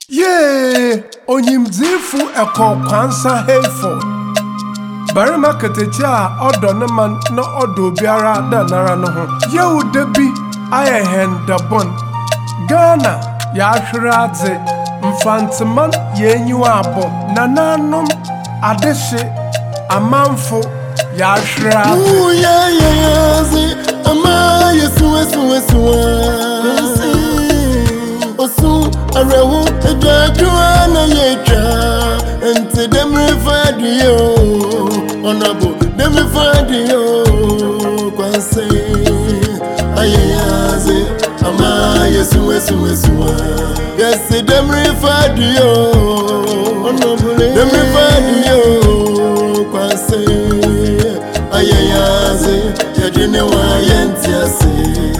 Yeah, onyimdzifu kwansa hateful. Barima ketecha odo ne man na odo biara da nara no ho. Ye debi aye hendabon. Ghana ya hweradze mfantman yenyiwa abo. Nananom adehye amanfo ya hweradze. Ooh yeah zi ama yesu. Osu arewu ejadua na yecha ente dem referred you honorable dem referred you kwanse ayaze ama yesu yes dem referred you honorable dem referred you kwanse ayaze yadine wa yentiase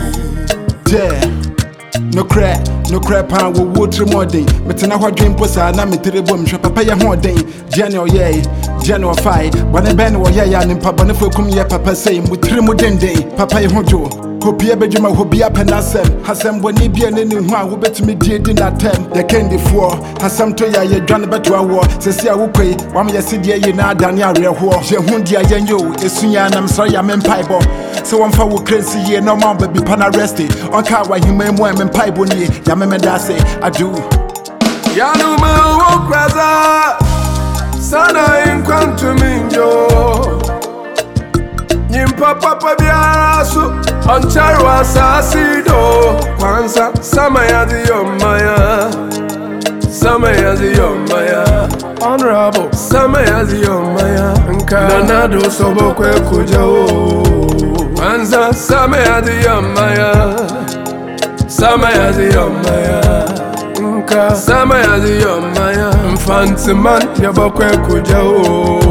no crap and we water more day. Metana what dream posa na metere bom hwe papa ye ho den. January 5 bane ben wo ye ya nimpa bane fokum ye papa say mutire mu den papa ye ho jo. Hopi abedwuma hobi apenasem hasem boni bia ne hu a wo betimi die di na tem the candy for hasem to ya ye dwane beto awo sesi a wokoi wam ye sidie ye na adane areho je hu dia ye yo esunya nam so ya mempaibo so wamfa wo crazy ye no man baby pana rest on ka wa hima mu mempaibo ni ya memeda say adu ya no ma wo kraza sana in kwantuminjo Nyimpa papa biasu Oncharo asasido Kwanza sama yazi yomaya Sama yazi yomaya Honorable Sama yazi yomaya Nka Nanado sobo kwe kujao Kwanza sama yazi yomaya Sama yazi yomaya Nka Sama yazi yomaya Mfantiman yabo kwe kujao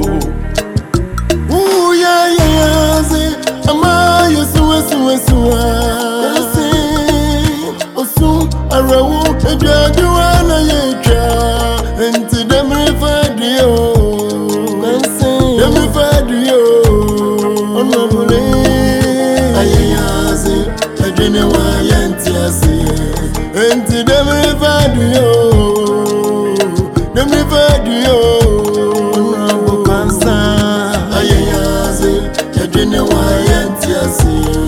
ama yesu osu arewu ejadua na yecha ente dem referred you honorable ayaze adwene wa yentiase ente dem referred you honorable kansa ayaze adwene wa yentiase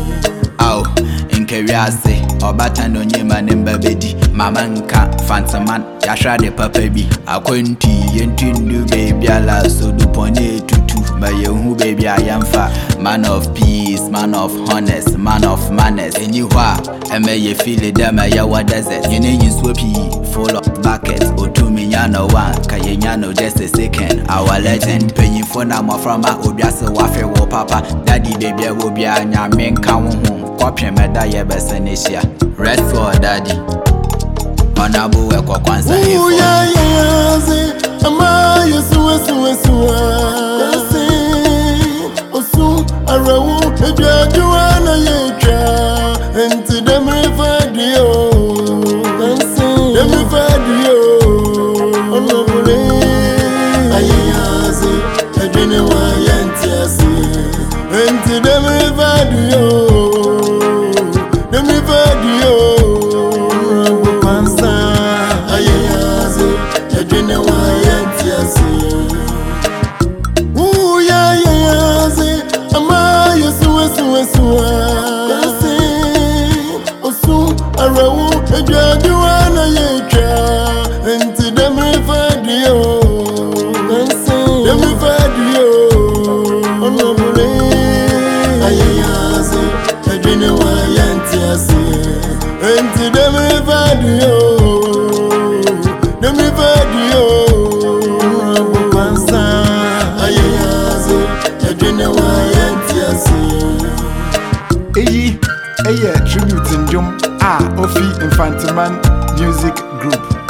Nkeriase obata no nyima ne mbabedi mama nka fantaman yahwa de papa bi akwanti yentundu baby ala so du pone tutu ba yehu baby ayamfa man of peace man of honest man of manners enyiwa emeye feel dem ya wa desert you need swapi full of buckets otumi nyano one kayenya just a second our legend penyin for na maframa obiase wafe wo papa daddy baby wo bia nyame nka wo Kwapye meda ye besenesia red for daddy Honorable weko kwanza hifo Ooh yeah zi ama yesu osu arewu ejadua na yecha ente dem referred you honorable ayaze adwene wa yentiase ente dem referred you Ooh yeah zi ama yesu osu arewu ejadua na yecha ente dem referred you honorable ayaze adwene wa yentiase ente dem referred you Tribute in Jum Ofi Infantiman Music Group.